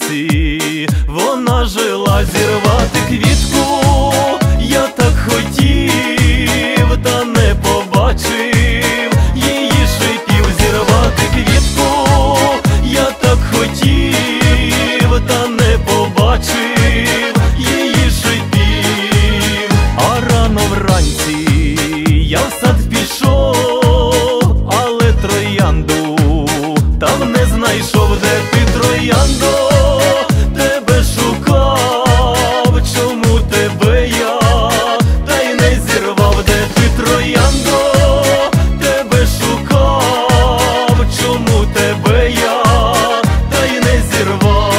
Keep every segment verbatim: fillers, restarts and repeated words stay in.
вранці, вона жила зірвати квітку. Я так хотів, та не побачив її шипів. Зірвати квітку, я так хотів, та не побачив її шипів. А рано вранці я в сад пішов, але троянду там не знайшов. Де ти, трояндо? Тебе шукав, чому тебе я та й не зірвав? Де ти, трояндо? Тебе шукав, чому тебе я та й не зірвав?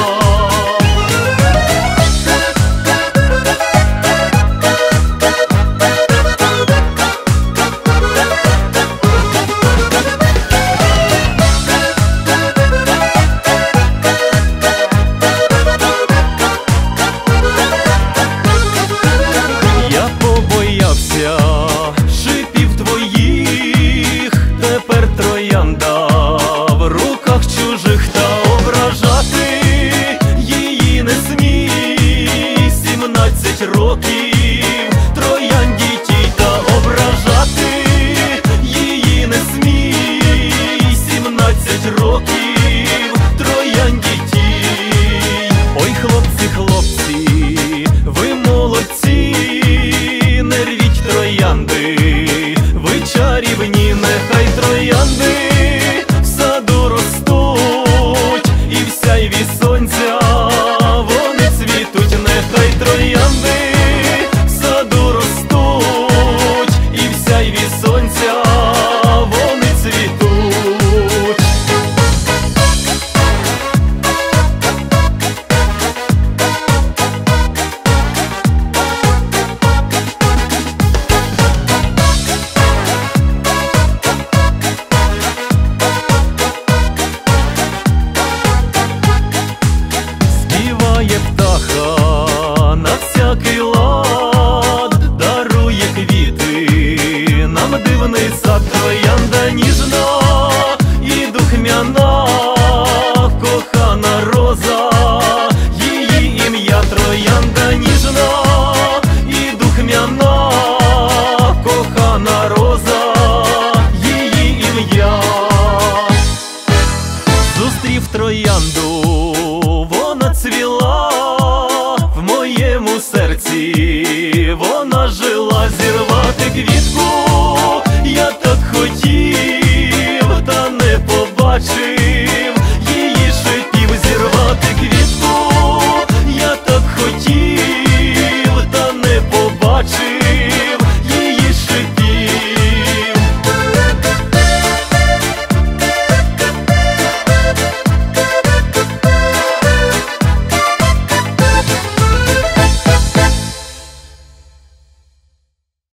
Шипів твоїх, тепер троянда в руках чужих, та ображати її не смій. Сімнадцять років троянді тій, та ображати її не смій. Сімнадцять років троянді тій. Ой, хлопці, хлопці, ви молодці, не рвіть троянди, ви чарівні. Нехай троянди в саду ростуть, і в сяйві сонця вони цвітуть. Нехай троянди в саду ростуть, і в сяйві сонця вони цвітуть. Птаха на всякий лад дарує квіти, нам дивний сад. Троянда ніжна і духмяна, кохана роза, її ім'я. Троянда ніжна і духмяна, кохана роза, її ім'я. Зустрів троянду, вона цвіла в моєму серці, вона жила. Зірвати квітку